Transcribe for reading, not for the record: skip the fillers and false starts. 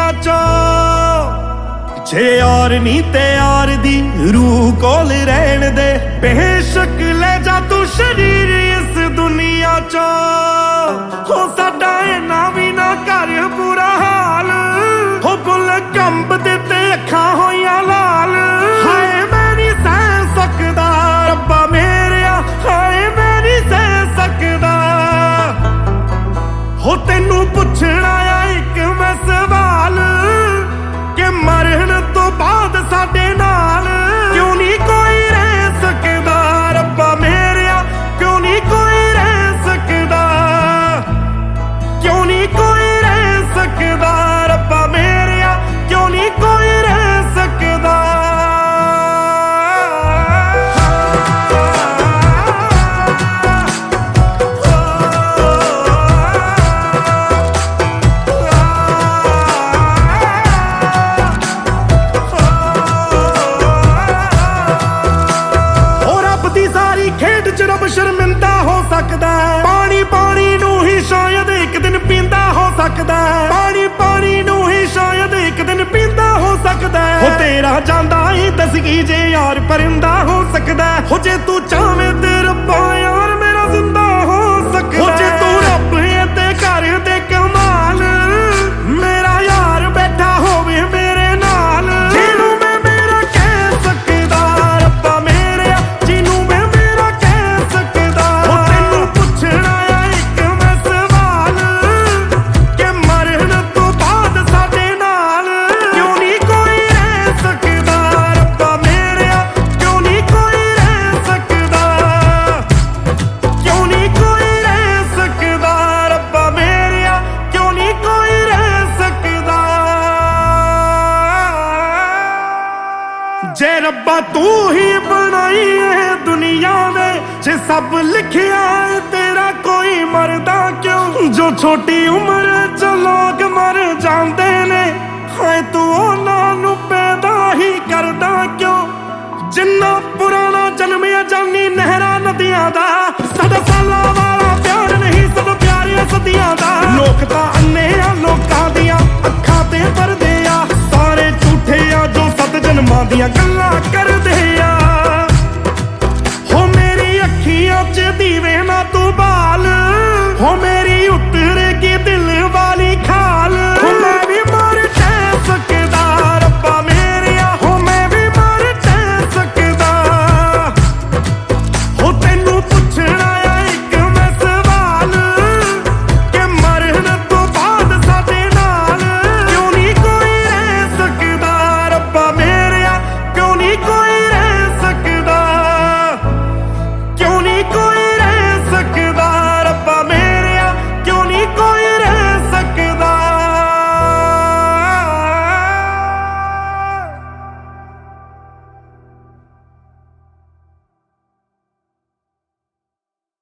दुनिया चो जे और नी ते और दी रूह कोल रहन दे बेशक ले जा तू शरीर इस दुनिया चो हो साडा इना भी ना कर बुरा हाल हो बुल कंब दे ते अखां होइयां लाल हाय मैं नहीं सह सकदा रब्बा मेरेया हाय मैं नहीं सह सकदा हो तेनू पुछना आ एक मैं सवाल कि मरण तो बाद साडे नाल क्यों नहीं कोई रह सकदा रब्बा मेरेया क्यों नहीं कोई रह सकदा क्यों नहीं कोई रह सकदा रब्बा मेरेया क्यों नहीं कोई रह सकदा शर्मिंदा हो सकदा है पानी पानी नू ही शायद एक दिन पींदा हो सकदा है पानी पानी नू ही शायद एक दिन पींदा हो सकदा है हो तेरा जांदा ही दसगी जे यार परिंदा हो सकदा है हो जे तू चाहे ते रब्बा यार मेरा जिंदा हो सकदा है हो जे तू रब है ते कर दे कमाल मेरा यार बैठा होवे मेरे नाल जिनू मैं मेरा कह सकदा रब्बा मेरे जिनू मैं जे रब्बा तू ही बनाई है दुनिया में जे सब लिखिया है तेरा कोई मरदा क्यों जो छोटी उम्र च लोग मर जाते ने हाय तू उन्हां नू पैदा ही करदा क्यों जिन्ना पुराना जन्मिया जानी नहरा नदियां दा साडा सालां वाला प्यार नहीं सब प्यारे सदियां दा लोक तां अन्ने आ लोकां दियां अखां ते परदे आ सारे झूठे आ जो सत जन्मां दियां गल्लां करदे